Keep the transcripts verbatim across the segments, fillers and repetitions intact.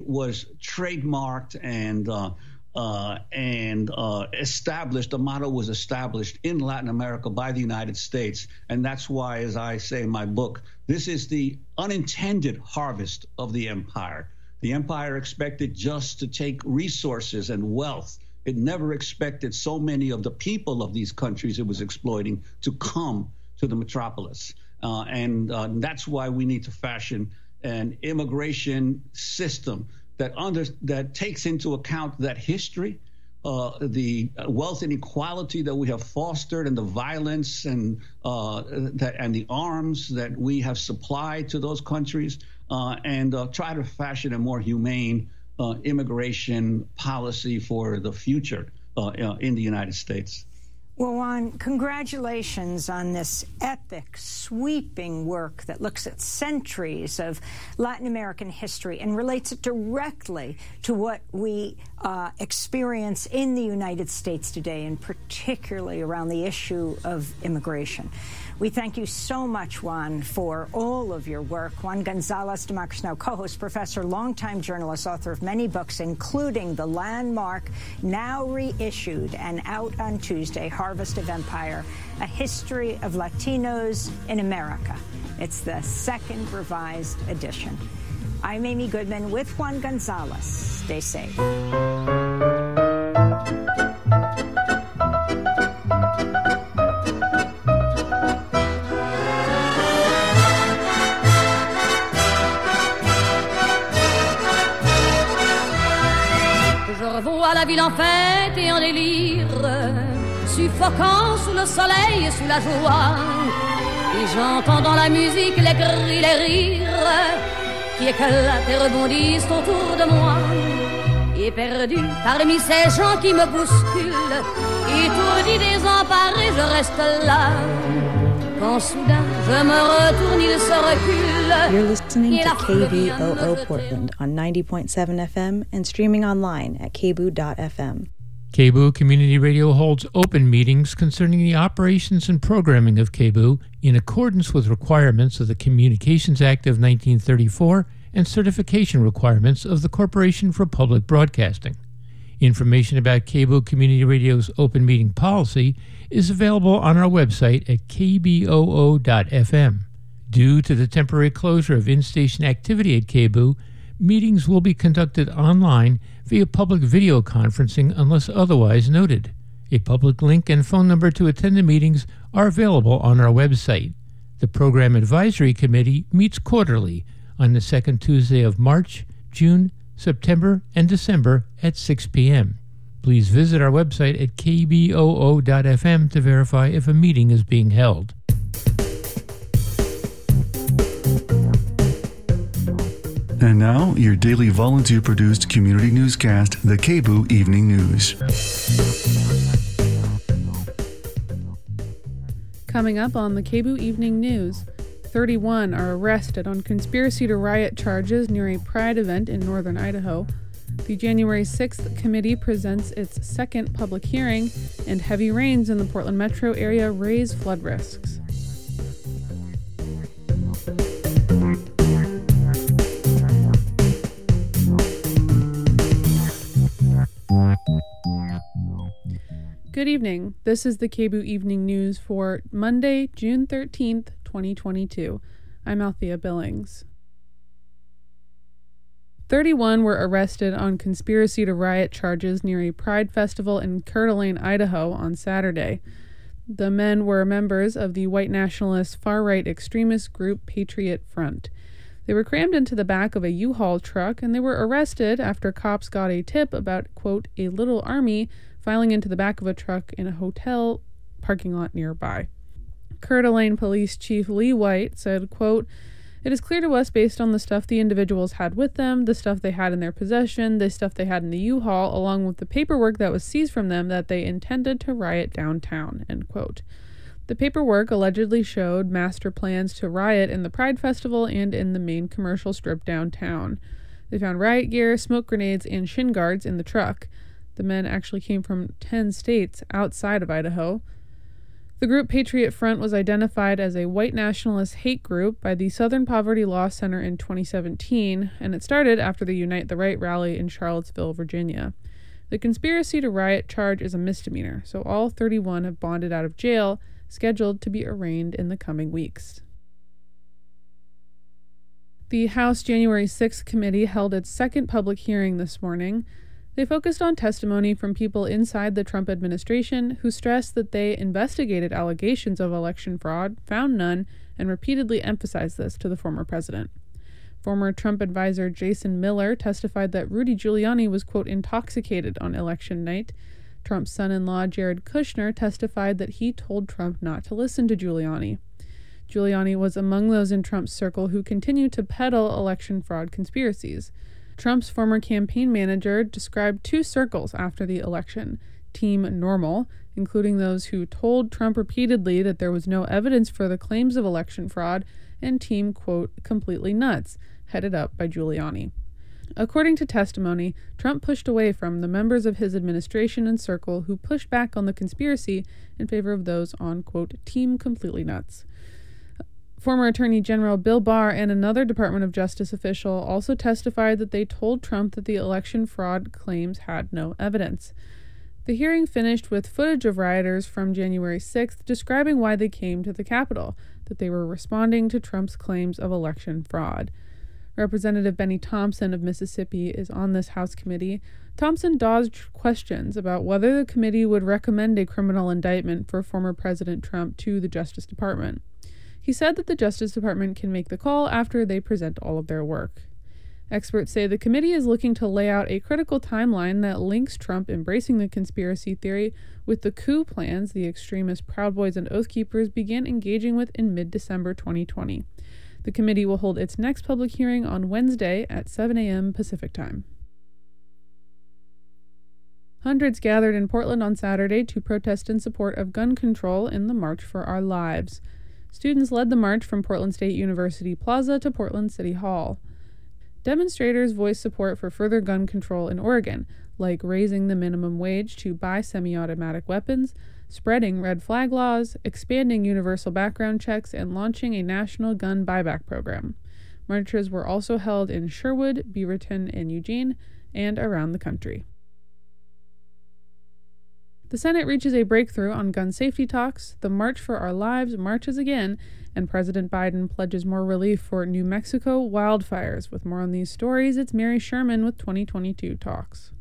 was trademarked and uh, uh, and uh, established. The motto was established in Latin America by the United States, and that's why, as I say in my book, this is the unintended harvest of the empire. The empire expected just to take resources and wealth. It never expected so many of the people of these countries it was exploiting to come to the metropolis. Uh, and uh, that's why we need to fashion an immigration system that under that takes into account that history, uh, the wealth inequality that we have fostered, and the violence and uh, that and the arms that we have supplied to those countries, uh, and uh, try to fashion a more humane uh, immigration policy for the future uh, uh, in the United States. Well, Juan, congratulations on this epic, sweeping work that looks at centuries of Latin American history and relates it directly to what we uh, experience in the United States today, and particularly around the issue of immigration. We thank you so much, Juan, for all of your work. Juan Gonzalez, Democracy Now! Co-host, professor, longtime journalist, author of many books, including the landmark, now reissued and out on Tuesday, Harvest of Empire, A History of Latinos in America. It's the second revised edition. I'm Amy Goodman with Juan Gonzalez. Stay safe. Je revois la ville en fête et en délire, suffocant sous le soleil et sous la joie. Et j'entends dans la musique les cris, les rires qui éclatent et rebondissent autour de moi. Et perdu parmi ces gens qui me bousculent, étourdi, désemparé, je reste là. Quand soudain je me retourne, il se recule. You're listening to K B O O Portland on ninety point seven F M and streaming online at k b o dot f m. K B O Community Radio holds open meetings concerning the operations and programming of K B O in accordance with requirements of the Communications Act of nineteen thirty-four and certification requirements of the Corporation for Public Broadcasting. Information about K B O Community Radio's open meeting policy is available on our website at k b o o dot f m. Due to the temporary closure of in-station activity at K B O, meetings will be conducted online via public video conferencing unless otherwise noted. A public link and phone number to attend the meetings are available on our website. The Program Advisory Committee meets quarterly on the second Tuesday of March, June, September, and December at six p.m. Please visit our website at k b o o dot f m to verify if a meeting is being held. And now, your daily volunteer-produced community newscast, the K B O Evening News. Coming up on the K B O Evening News, thirty-one are arrested on conspiracy to riot charges near a Pride event in northern Idaho. The January sixth committee presents its second public hearing, and heavy rains in the Portland metro area raise flood risks. Good evening. This is the K B O Evening News for Monday, June thirteenth, twenty twenty-two. I'm Althea Billings. thirty-one were arrested on conspiracy to riot charges near a Pride festival in Coeur d'Alene, Idaho on Saturday. The men were members of the white nationalist far-right extremist group Patriot Front. They were crammed into the back of a U-Haul truck, and they were arrested after cops got a tip about, quote, a little army filing into the back of a truck in a hotel parking lot nearby. Coeur d'Alene Police Chief Lee White said, quote, it is clear to us based on the stuff the individuals had with them, the stuff they had in their possession, the stuff they had in the U-Haul, along with the paperwork that was seized from them, that they intended to riot downtown, end quote. The paperwork allegedly showed master plans to riot in the Pride Festival and in the main commercial strip downtown. They found riot gear, smoke grenades, and shin guards in the truck. The men actually came from ten states outside of Idaho. The group Patriot Front was identified as a white nationalist hate group by the Southern Poverty Law Center in twenty seventeen, and it started after the Unite the Right rally in Charlottesville, Virginia. The conspiracy to riot charge is a misdemeanor, so all thirty-one have bonded out of jail, scheduled to be arraigned in the coming weeks. The House January sixth committee held its second public hearing this morning. They focused on testimony from people inside the Trump administration who stressed that they investigated allegations of election fraud, found none, and repeatedly emphasized this to the former president. Former Trump advisor Jason Miller testified that Rudy Giuliani was, quote, intoxicated on election night. Trump's son-in-law Jared Kushner testified that he told Trump not to listen to Giuliani. Giuliani was among those in Trump's circle who continued to peddle election fraud conspiracies. Trump's former campaign manager described two circles after the election: Team Normal, including those who told Trump repeatedly that there was no evidence for the claims of election fraud, and Team, quote, completely nuts, headed up by Giuliani. According to testimony, Trump pushed away from the members of his administration and circle who pushed back on the conspiracy in favor of those on, quote, Team Completely Nuts. Former Attorney General Bill Barr and another Department of Justice official also testified that they told Trump that the election fraud claims had no evidence. The hearing finished with footage of rioters from January sixth describing why they came to the Capitol, that they were responding to Trump's claims of election fraud. Representative Benny Thompson of Mississippi is on this House committee. Thompson dodged questions about whether the committee would recommend a criminal indictment for former President Trump to the Justice Department. He said that the Justice Department can make the call after they present all of their work. Experts say the committee is looking to lay out a critical timeline that links Trump embracing the conspiracy theory with the coup plans the extremist Proud Boys and Oath Keepers began engaging with in mid-December twenty twenty. The committee will hold its next public hearing on Wednesday at seven a.m. Pacific Time. Hundreds gathered in Portland on Saturday to protest in support of gun control in the March for Our Lives. Students led the march from Portland State University Plaza to Portland City Hall. Demonstrators voiced support for further gun control in Oregon, like raising the minimum wage to buy semi-automatic weapons, spreading red flag laws, expanding universal background checks, and launching a national gun buyback program. Marches were also held in Sherwood, Beaverton, and Eugene, and around the country. The Senate reaches a breakthrough on gun safety talks, the March for Our Lives marches again, and President Biden pledges more relief for New Mexico wildfires. With more on these stories, it's Mary Sherman with twenty twenty-two Talks.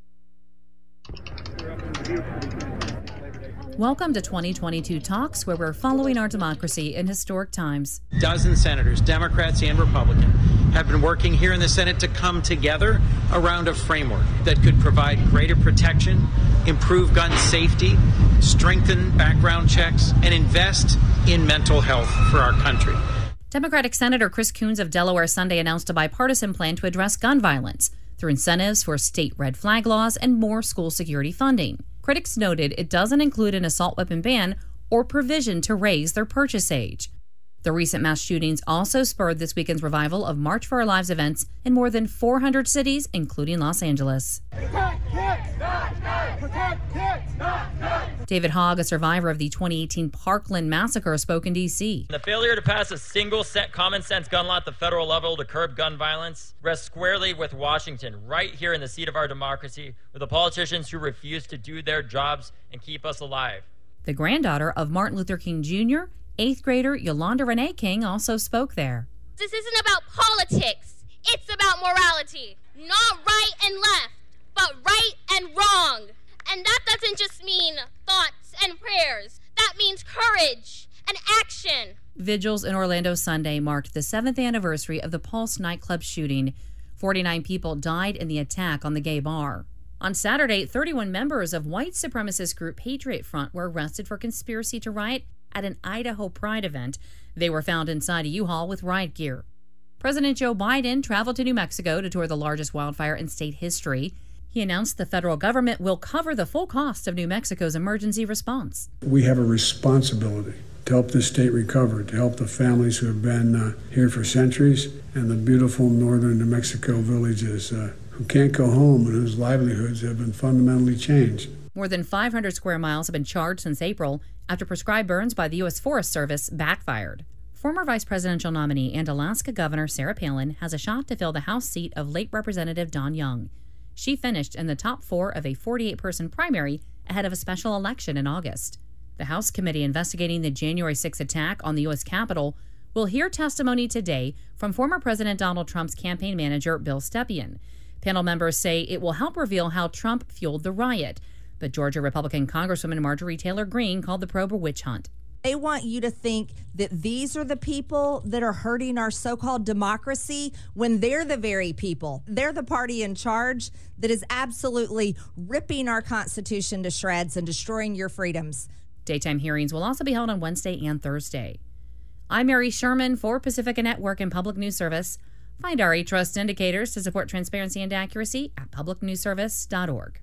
Welcome to twenty twenty-two Talks, where we're following our democracy in historic times. Dozen senators, Democrats and Republican, have been working here in the Senate to come together around a framework that could provide greater protection, improve gun safety, strengthen background checks, and invest in mental health for our country. Democratic Senator Chris Coons of Delaware Sunday announced a bipartisan plan to address gun violence through incentives for state red flag laws and more school security funding. Critics noted it doesn't include an assault weapon ban or provision to raise their purchase age. The recent mass shootings also spurred this weekend's revival of March for Our Lives events in more than four hundred cities, including Los Angeles. Protect kids, not guns! Protect kids, not guns! David Hogg, a survivor of the twenty eighteen Parkland massacre, spoke in D C The failure to pass a single set common sense gun law at the federal level to curb gun violence rests squarely with Washington, right here in the seat of our democracy, with the politicians who refuse to do their jobs and keep us alive. The granddaughter of Martin Luther King Junior, eighth grader Yolanda Renee King, also spoke there. This isn't about politics. It's about morality. Not right and left, but right and wrong. And that doesn't just mean thoughts and prayers. That means courage and action. Vigils in Orlando Sunday marked the seventh anniversary of the Pulse nightclub shooting. forty-nine people died in the attack on the gay bar. On Saturday, thirty-one members of white supremacist group Patriot Front were arrested for conspiracy to riot at an Idaho Pride event. They were found inside a U-Haul with riot gear. President Joe Biden traveled to New Mexico to tour the largest wildfire in state history. He announced the federal government will cover the full cost of New Mexico's emergency response. We have a responsibility to help this state recover, to help the families who have been uh, here for centuries, and the beautiful northern New Mexico villages uh, who can't go home and whose livelihoods have been fundamentally changed. More than five hundred square miles have been charged since April after prescribed burns by the U S Forest Service backfired. Former vice presidential nominee and Alaska Governor Sarah Palin has a shot to fill the House seat of late Representative Don Young. She finished in the top four of a forty-eight person primary ahead of a special election in August. The House committee investigating the January sixth attack on the U S Capitol will hear testimony today from former President Donald Trump's campaign manager Bill Stepien. Panel members say it will help reveal how Trump fueled the riot, but Georgia Republican Congresswoman Marjorie Taylor Greene called the probe a witch hunt. They want you to think that these are the people that are hurting our so-called democracy when they're the very people. They're the party in charge that is absolutely ripping our Constitution to shreds and destroying your freedoms. Daytime hearings will also be held on Wednesday and Thursday. I'm Mary Sherman for Pacifica Network and Public News Service. Find our A-Trust indicators to support transparency and accuracy at public news service dot org.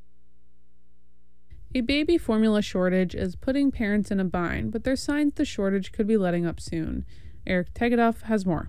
A baby formula shortage is putting parents in a bind, but there's signs the shortage could be letting up soon. Eric Tegedoff has more.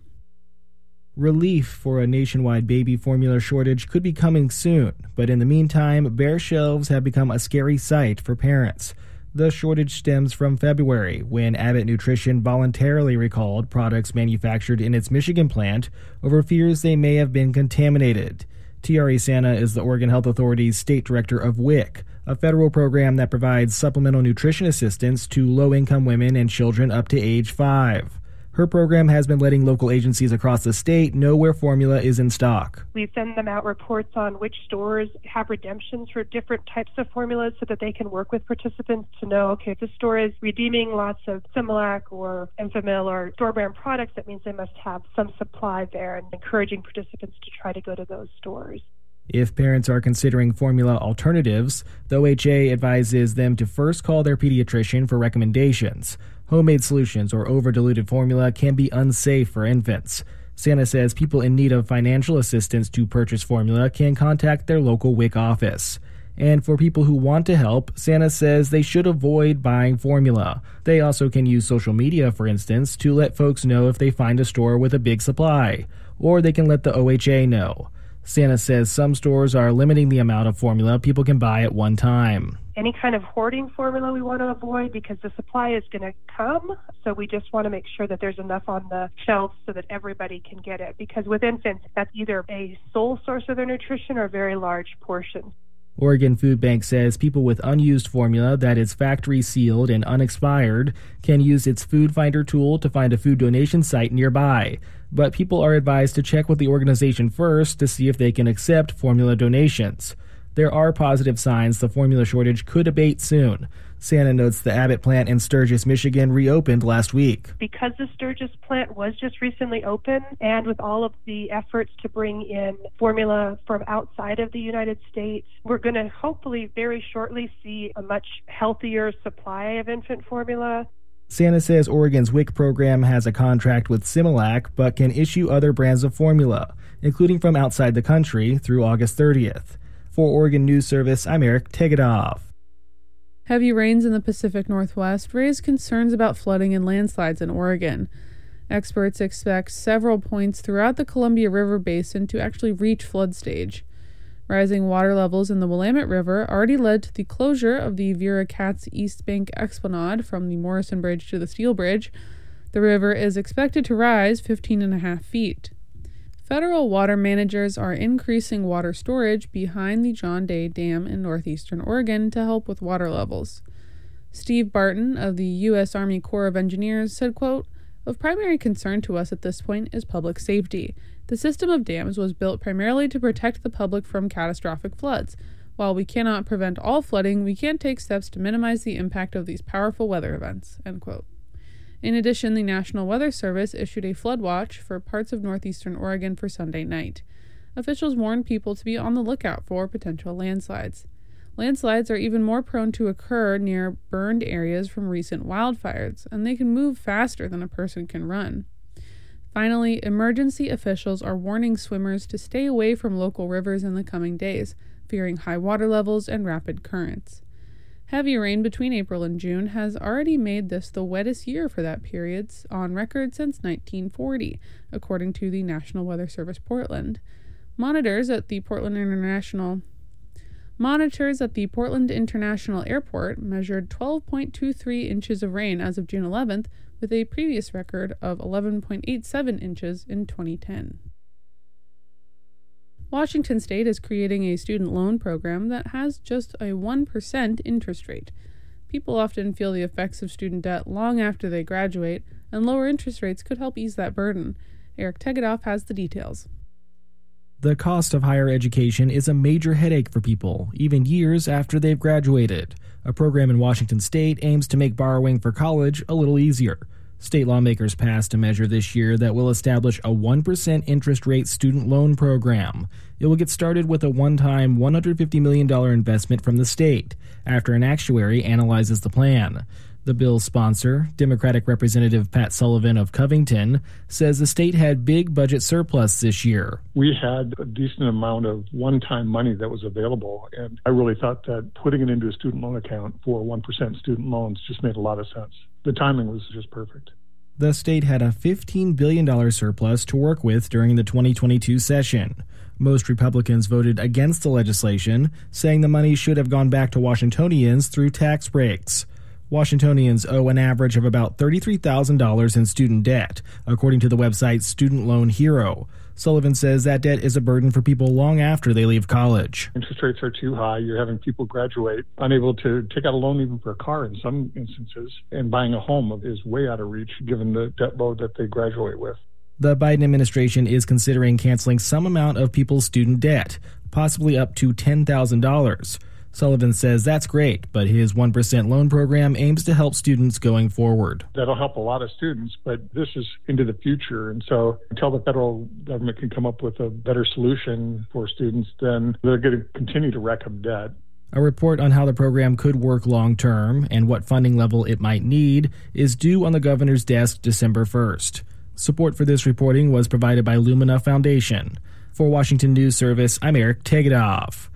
Relief for a nationwide baby formula shortage could be coming soon, but in the meantime, bare shelves have become a scary sight for parents. The shortage stems from February, when Abbott Nutrition voluntarily recalled products manufactured in its Michigan plant over fears they may have been contaminated. Tiare Santa is the Oregon Health Authority's state director of W I C, a federal program that provides supplemental nutrition assistance to low-income women and children up to age five. Her program has been letting local agencies across the state know where formula is in stock. We send them out reports on which stores have redemptions for different types of formulas so that they can work with participants to know, okay, if the store is redeeming lots of Similac or Enfamil or store brand products, that means they must have some supply there, and encouraging participants to try to go to those stores. If parents are considering formula alternatives, the O H A advises them to first call their pediatrician for recommendations. Homemade solutions or over-diluted formula can be unsafe for infants. Santa says people in need of financial assistance to purchase formula can contact their local W I C office. And for people who want to help, Santa says they should avoid buying formula. They also can use social media, for instance, to let folks know if they find a store with a big supply. Or they can let the O H A know. Santa says some stores are limiting the amount of formula people can buy at one time. Any kind of hoarding formula we want to avoid because the supply is going to come. So we just want to make sure that there's enough on the shelves so that everybody can get it. Because with infants, that's either a sole source of their nutrition or very large portions. Oregon Food Bank says people with unused formula that is factory sealed and unexpired can use its Food Finder tool to find a food donation site nearby. But people are advised to check with the organization first to see if they can accept formula donations. There are positive signs the formula shortage could abate soon. Santa notes the Abbott plant in Sturgis, Michigan reopened last week. Because the Sturgis plant was just recently open, and with all of the efforts to bring in formula from outside of the United States, we're going to hopefully very shortly see a much healthier supply of infant formula. Santa says Oregon's W I C program has a contract with Similac, but can issue other brands of formula, including from outside the country, through August thirtieth. For Oregon News Service, I'm Eric Tegedoff. Heavy rains in the Pacific Northwest raise concerns about flooding and landslides in Oregon. Experts expect several points throughout the Columbia River Basin to actually reach flood stage. Rising water levels in the Willamette River already led to the closure of the Vera Katz East Bank Esplanade from the Morrison Bridge to the Steel Bridge. The river is expected to rise fifteen and a half feet. Federal water managers are increasing water storage behind the John Day Dam in northeastern Oregon to help with water levels. Steve Barton of the U S Army Corps of Engineers said, quote, "Of primary concern to us at this point is public safety. The system of dams was built primarily to protect the public from catastrophic floods. While we cannot prevent all flooding, we can take steps to minimize the impact of these powerful weather events." End quote. In addition, the National Weather Service issued a flood watch for parts of northeastern Oregon for Sunday night. Officials warned people to be on the lookout for potential landslides. Landslides are even more prone to occur near burned areas from recent wildfires, and they can move faster than a person can run. Finally, emergency officials are warning swimmers to stay away from local rivers in the coming days, fearing high water levels and rapid currents. Heavy rain between April and June has already made this the wettest year for that period on record since nineteen forty, according to the National Weather Service Portland. Monitors at the Portland International Monitors at the Portland International Airport measured twelve point two three inches of rain as of June eleventh, with a previous record of eleven point eight seven inches in twenty ten. Washington State is creating a student loan program that has just a one percent interest rate. People often feel the effects of student debt long after they graduate, and lower interest rates could help ease that burden. Eric Tegedoff has the details. The cost of higher education is a major headache for people, even years after they've graduated. A program in Washington State aims to make borrowing for college a little easier. State lawmakers passed a measure this year that will establish a one percent interest rate student loan program. It will get started with a one-time one hundred fifty million dollars investment from the state after an actuary analyzes the plan. The bill's sponsor, Democratic Representative Pat Sullivan of Covington, says the state had big budget surplus this year. We had a decent amount of one-time money that was available, and I really thought that putting it into a student loan account for one percent student loans just made a lot of sense. The timing was just perfect. The state had a fifteen billion dollars surplus to work with during the twenty twenty-two session. Most Republicans voted against the legislation, saying the money should have gone back to Washingtonians through tax breaks. Washingtonians owe an average of about thirty-three thousand dollars in student debt, according to the website Student Loan Hero. Sullivan says that debt is a burden for people long after they leave college. Interest rates are too high. You're having people graduate unable to take out a loan even for a car in some instances, and buying a home is way out of reach given the debt load that they graduate with. The Biden administration is considering canceling some amount of people's student debt, possibly up to ten thousand dollars. Sullivan says that's great, but his one percent loan program aims to help students going forward. That'll help a lot of students, but this is into the future. And so until the federal government can come up with a better solution for students, then they're going to continue to rack up debt. A report on how the program could work long-term and what funding level it might need is due on the governor's desk December first. Support for this reporting was provided by Lumina Foundation. For Washington News Service, I'm Eric Tegedoff.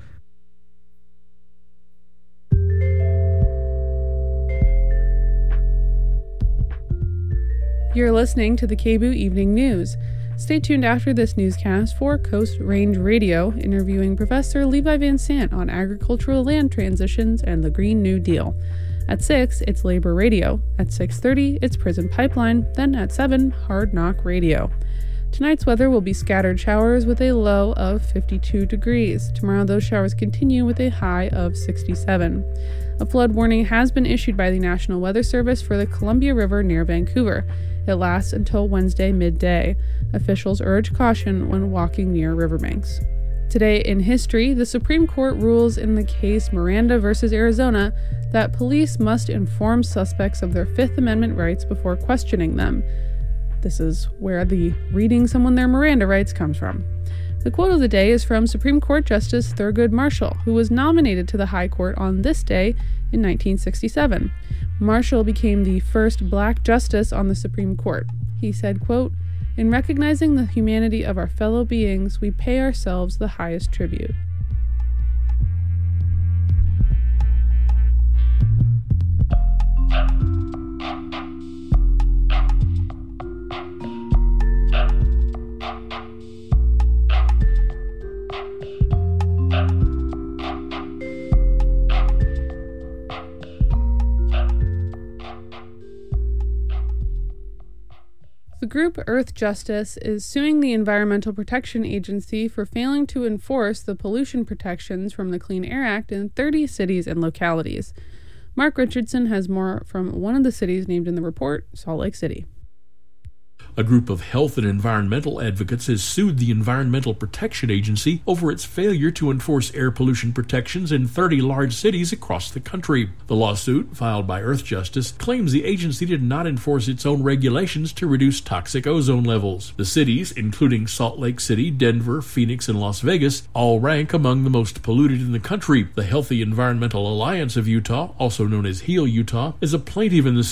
You're listening to the K B O O Evening News. Stay tuned after this newscast for Coast Range Radio, interviewing Professor Levi Van Sant on agricultural land transitions and the Green New Deal. At six, it's Labor Radio. At six thirty, it's Prison Pipeline. Then at seven, Hard Knock Radio. Tonight's weather will be scattered showers with a low of fifty-two degrees. Tomorrow, those showers continue with a high of sixty-seven. A flood warning has been issued by the National Weather Service for the Columbia River near Vancouver. It lasts until Wednesday midday. Officials urge caution when walking near riverbanks. Today in history, the Supreme Court rules in the case Miranda versus Arizona that police must inform suspects of their Fifth Amendment rights before questioning them. This is where the reading someone their Miranda rights comes from. The quote of the day is from Supreme Court Justice Thurgood Marshall, who was nominated to the High Court on this day in nineteen sixty-seven. Marshall became the first black justice on the Supreme Court. He said, quote, "In recognizing the humanity of our fellow beings, we pay ourselves the highest tribute." The group Earth Justice is suing the Environmental Protection Agency for failing to enforce the pollution protections from the Clean Air Act in thirty cities and localities. Mark Richardson has more from one of the cities named in the report, Salt Lake City. A group of health and environmental advocates has sued the Environmental Protection Agency over its failure to enforce air pollution protections in thirty large cities across the country. The lawsuit, filed by Earth Justice, claims the agency did not enforce its own regulations to reduce toxic ozone levels. The cities, including Salt Lake City, Denver, Phoenix, and Las Vegas, all rank among the most polluted in the country. The Healthy Environmental Alliance of Utah, also known as HEAL Utah, is a plaintiff in the suit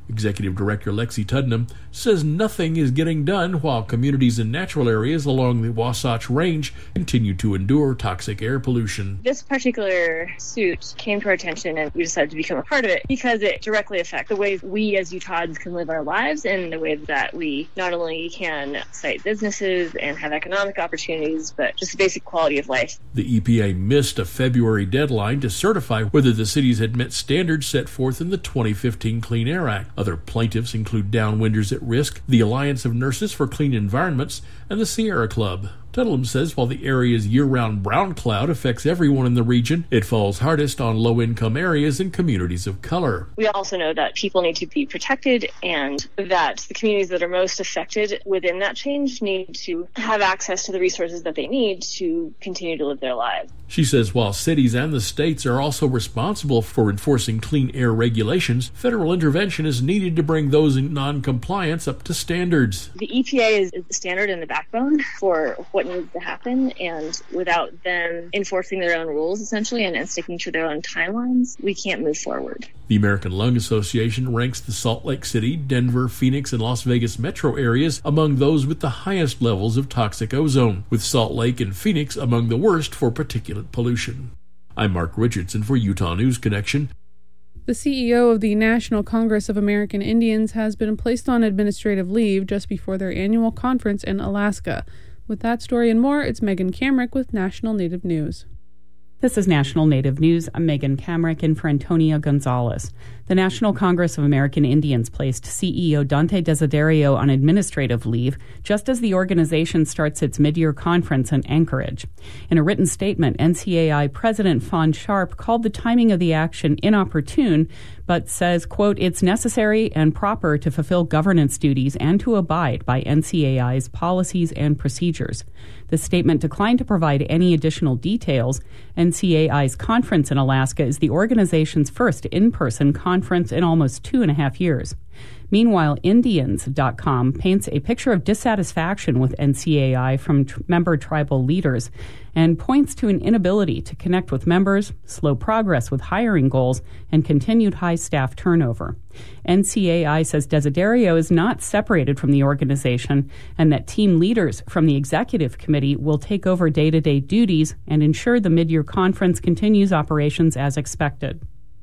Executive Director Lexi Tuddenham says nothing is getting done while communities in natural areas along the Wasatch Range continue to endure toxic air pollution. This particular suit came to our attention and we decided to become a part of it because it directly affects the ways we as Utahns can live our lives and the ways that we not only can site businesses and have economic opportunities, but just the basic quality of life. The E P A missed a February deadline to certify whether the cities had met standards set forth in the twenty fifteen Clean Air Act. Other plaintiffs include Downwinders at Risk, the Alliance of Nurses for Clean Environments, and the Sierra Club. Tuddenham says while the area's year-round brown cloud affects everyone in the region, it falls hardest on low-income areas and communities of color. We also know that people need to be protected and that the communities that are most affected within that change need to have access to the resources that they need to continue to live their lives. She says while cities and the states are also responsible for enforcing clean air regulations, federal intervention is needed to bring those in non-compliance up to standards. The E P A is, is the standard and the backbone for what needs to happen, and without them enforcing their own rules, essentially, and, and sticking to their own timelines, we can't move forward. The American Lung Association ranks the Salt Lake City, Denver, Phoenix, and Las Vegas metro areas among those with the highest levels of toxic ozone, with Salt Lake and Phoenix among the worst for particulate pollution. I'm Mark Richardson for Utah News Connection. The C E O of the National Congress of American Indians has been placed on administrative leave just before their annual conference in Alaska. With that story and more, it's Megan Kamrick with National Native News. This is National Native News. I'm Megan Kamrick in for Antonia Gonzalez. The National Congress of American Indians placed C E O Dante Desiderio on administrative leave just as the organization starts its mid-year conference in Anchorage. In a written statement, N C A I President Fawn Sharp called the timing of the action inopportune, but says, quote, it's necessary and proper to fulfill governance duties and to abide by N C A I's policies and procedures. The statement declined to provide any additional details. N C A I's conference in Alaska is the organization's first in-person conference in almost two and a half years. Meanwhile, Indians dot com paints a picture of dissatisfaction with N C A I from t- member tribal leaders and points to an inability to connect with members, slow progress with hiring goals, and continued high staff turnover. N C A I says Desiderio is not separated from the organization and that team leaders from the executive committee will take over day-to-day duties and ensure the mid-year conference continues operations as expected.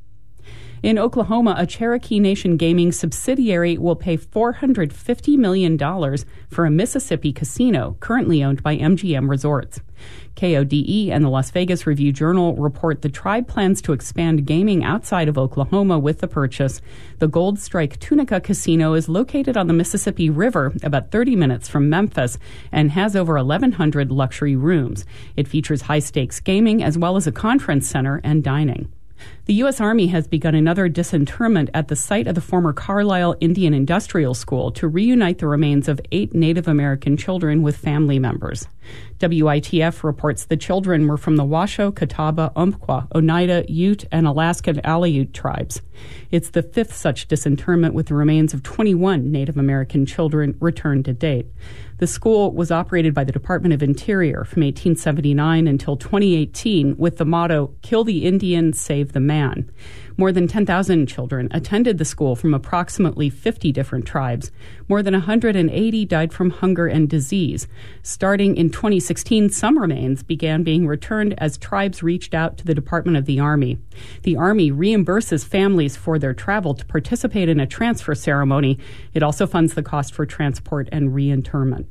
In Oklahoma, a Cherokee Nation gaming subsidiary will pay four hundred fifty million dollars for a Mississippi casino currently owned by M G M Resorts. K O D E and the Las Vegas Review-Journal report the tribe plans to expand gaming outside of Oklahoma with the purchase. The Gold Strike Tunica Casino is located on the Mississippi River, about thirty minutes from Memphis, and has over eleven hundred luxury rooms. It features high-stakes gaming as well as a conference center and dining. The U S. Army has begun another disinterment at the site of the former Carlisle Indian Industrial School to reunite the remains of eight Native American children with family members. W I T F reports the children were from the Washoe, Catawba, Umpqua, Oneida, Ute, and Alaskan Aleut tribes. It's the fifth such disinterment with the remains of twenty-one Native American children returned to date. The school was operated by the Department of Interior from eighteen seventy-nine until twenty eighteen with the motto, Kill the Indian, Save the Man. More than ten thousand children attended the school from approximately fifty different tribes. More than one hundred eighty died from hunger and disease. Starting in twenty sixteen, some remains began being returned as tribes reached out to the Department of the Army. The Army reimburses families for their travel to participate in a transfer ceremony. It also funds the cost for transport and reinterment.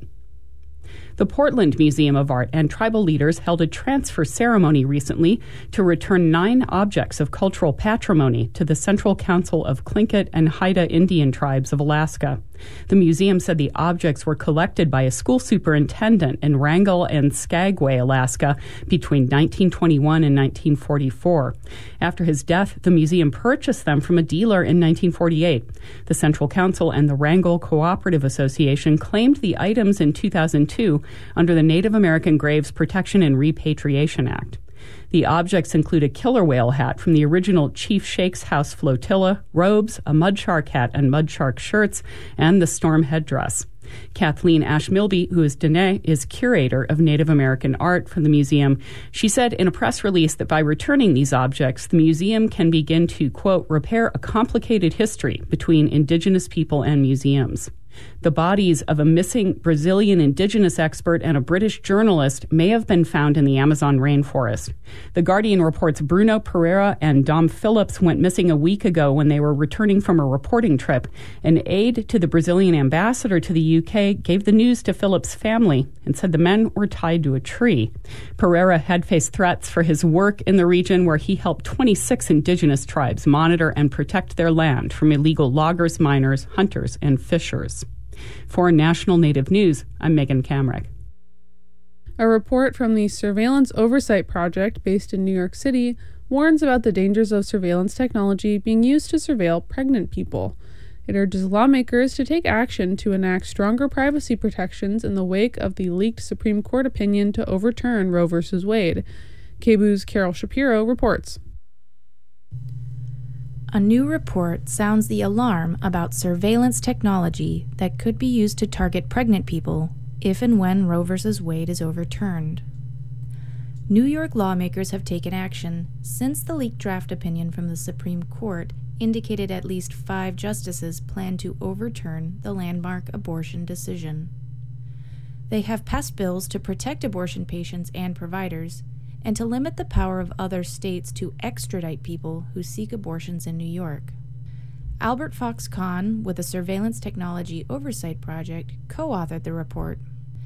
The Portland Museum of Art and tribal leaders held a transfer ceremony recently to return nine objects of cultural patrimony to the Central Council of Tlingit and Haida Indian Tribes of Alaska. The museum said the objects were collected by a school superintendent in Wrangell and Skagway, Alaska, between nineteen twenty-one and nineteen forty-four. After his death, the museum purchased them from a dealer in nineteen forty-eight. The Central Council and the Wrangell Cooperative Association claimed the items in two thousand two under the Native American Graves Protection and Repatriation Act. The objects include a killer whale hat from the original Chief Shake's House flotilla, robes, a mud shark hat and mud shark shirts, and the storm headdress. Kathleen Ash-Milby, who is Dene, is curator of Native American art for the museum. She said in a press release that by returning these objects, the museum can begin to, quote, repair a complicated history between indigenous people and museums. The bodies of a missing Brazilian indigenous expert and a British journalist may have been found in the Amazon rainforest. The Guardian reports Bruno Pereira and Dom Phillips went missing a week ago when they were returning from a reporting trip. An aide to the Brazilian ambassador to the U K gave the news to Phillips' family and said the men were tied to a tree. Pereira had faced threats for his work in the region where he helped twenty-six indigenous tribes monitor and protect their land from illegal loggers, miners, hunters, and fishers. For National Native News, I'm Megan Kamrick. A report from the Surveillance Oversight Project, based in New York City, warns about the dangers of surveillance technology being used to surveil pregnant people. It urges lawmakers to take action to enact stronger privacy protections in the wake of the leaked Supreme Court opinion to overturn Roe v. Wade. K B U's Carol Shapiro reports. A new report sounds the alarm about surveillance technology that could be used to target pregnant people if and when Roe v. Wade is overturned. New York lawmakers have taken action since the leaked draft opinion from the Supreme Court indicated at least five justices plan to overturn the landmark abortion decision. They have passed bills to protect abortion patients and providers, and to limit the power of other states to extradite people who seek abortions in New York. Albert Fox-Cahn, with the Surveillance Technology Oversight Project, co-authored the report.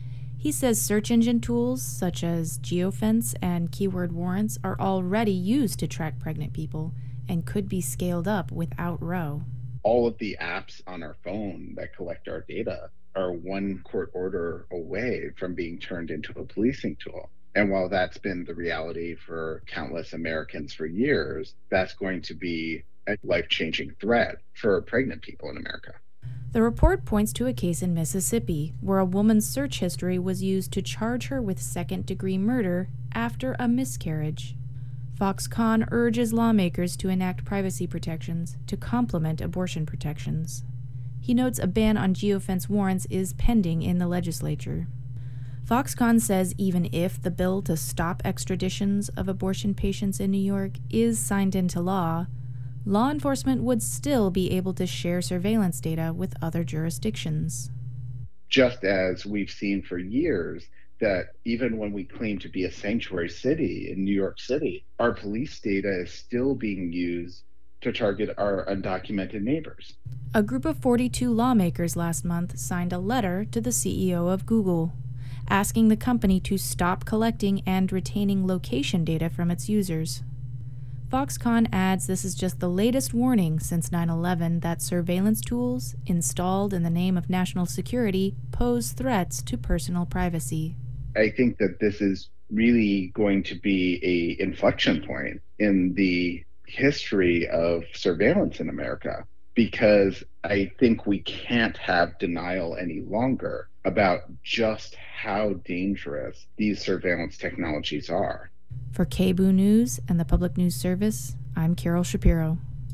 He says search engine tools such as geofence and keyword warrants are already used to track pregnant people and could be scaled up without Roe. All of the apps on our phone that collect our data are one court order away from being turned into a policing tool. And while that's been the reality for countless Americans for years, that's going to be a life-changing threat for pregnant people in America. The report points to a case in Mississippi where a woman's search history was used to charge her with second-degree murder after a miscarriage. Fox-Cahn urges lawmakers to enact privacy protections to complement abortion protections. He notes a ban on geofence warrants is pending in the legislature. Fox-Cahn says even if the bill to stop extraditions of abortion patients in New York is signed into law, law enforcement would still be able to share surveillance data with other jurisdictions. Just as we've seen for years that even when we claim to be a sanctuary city in New York City, our police data is still being used to target our undocumented neighbors. A group of forty-two lawmakers last month signed a letter to the C E O of Google, asking the company to stop collecting and retaining location data from its users. Fox-Cahn adds this is just the latest warning since nine eleven that surveillance tools installed in the name of national security pose threats to personal privacy. I think that this is really going to be an inflection point in the history of surveillance in America, because I think we can't have denial any longer about just how dangerous these surveillance technologies are. For K B U News and the Public News Service, I'm Carol Shapiro.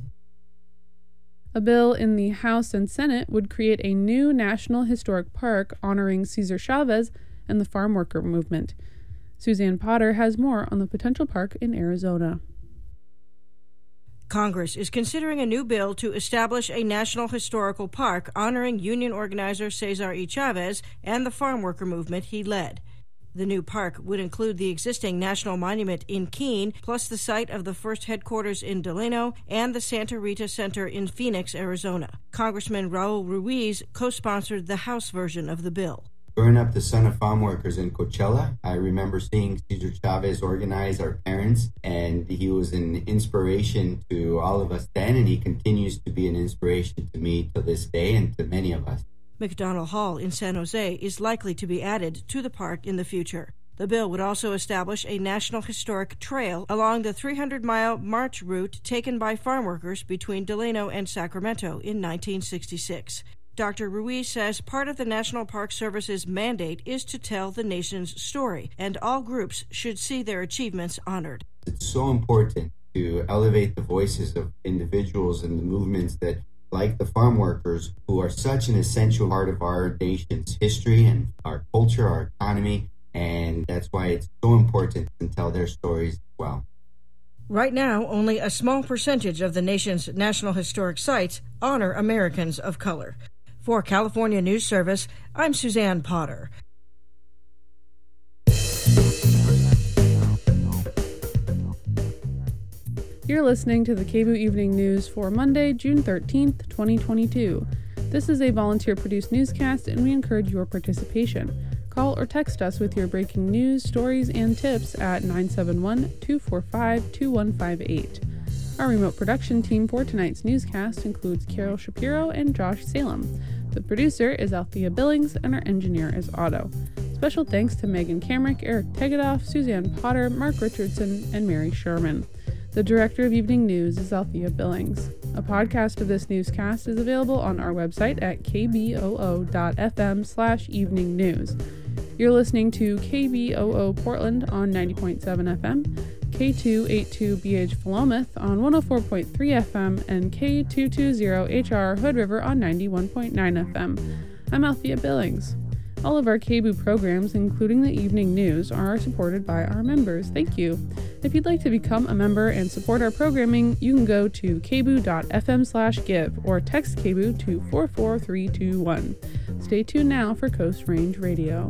A bill in the House and Senate would create a new National Historic Park honoring Cesar Chavez and the farm worker movement. Suzanne Potter has more on the potential park in Arizona. Congress is considering a new bill to establish a national historical park honoring union organizer Cesar E. Chavez and the farm worker movement he led. The new park would include the existing national monument in Keene, plus the site of the first headquarters in Delano and the Santa Rita Center in Phoenix, Arizona. Congressman Raul Ruiz co-sponsored the House version of the bill. Growing up the son of farm workers in Coachella, I remember seeing Cesar Chavez organize our parents, and he was an inspiration to all of us then, and he continues to be an inspiration to me to this day and to many of us. McDonald Hall in San Jose is likely to be added to the park in the future. The bill would also establish a National Historic Trail along the three hundred mile march route taken by farm workers between Delano and Sacramento in nineteen sixty-six. Doctor Ruiz says part of the National Park Service's mandate is to tell the nation's story, and all groups should see their achievements honored. It's so important to elevate the voices of individuals and the movements that like the farm workers, who are such an essential part of our nation's history and our culture, our economy, and that's why it's so important to tell their stories as well. Right now, only a small percentage of the nation's National Historic Sites honor Americans of color. For California News Service, I'm Suzanne Potter. You're listening to the K B O O Evening News for Monday, June thirteenth, twenty twenty-two. This is a volunteer-produced newscast, and we encourage your participation. Call or text us with your breaking news, stories, and tips at nine seven one, two four five, two one five eight. Our remote production team for tonight's newscast includes Carol Shapiro and Josh Salem. The producer is Althea Billings, and our engineer is Otto. Special thanks to Megan Kamrick, Eric Tegedoff, Suzanne Potter, Mark Richardson, and Mary Sherman. The director of Evening News is Althea Billings. A podcast of this newscast is available on our website at kboo.fm slash evening news. You're listening to K B O O Portland on ninety point seven F M, K two eighty-two B H Philomath on one oh four point three F M, and K two twenty H R Hood River on ninety-one point nine F M. I'm Althea Billings. All of our K B O O programs, including the evening news, are supported by our members. Thank you. If you'd like to become a member and support our programming, you can go to kboo.fm slash give or text K B O O to four four three two one. Stay tuned now for Coast Range Radio.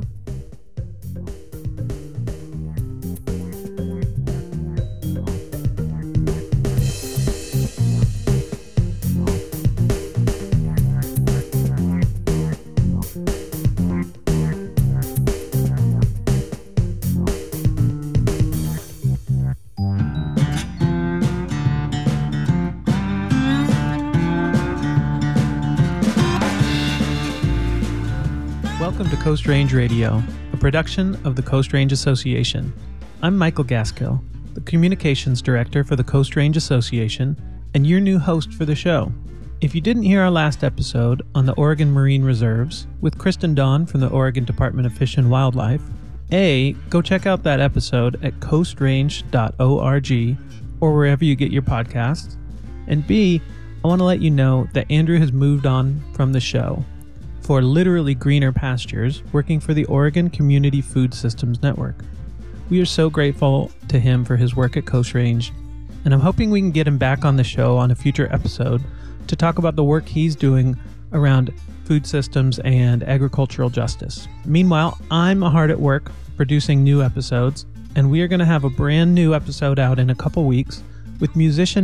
Welcome to Coast Range Radio, a production of the Coast Range Association. I'm Michael Gaskill, the Communications Director for the Coast Range Association, and your new host for the show. If you didn't hear our last episode on the Oregon Marine Reserves with Kristen Dawn from the Oregon Department of Fish and Wildlife, A, go check out that episode at coast range dot org or wherever you get your podcasts, and B, I want to let you know that Andrew has moved on from the show for literally greener pastures, working for the Oregon Community Food Systems Network. We are so grateful to him for his work at Coast Range, and I'm hoping we can get him back on the show on a future episode to talk about the work he's doing around food systems and agricultural justice. Meanwhile, I'm hard at work producing new episodes, and we are going to have a brand new episode out in a couple weeks with musician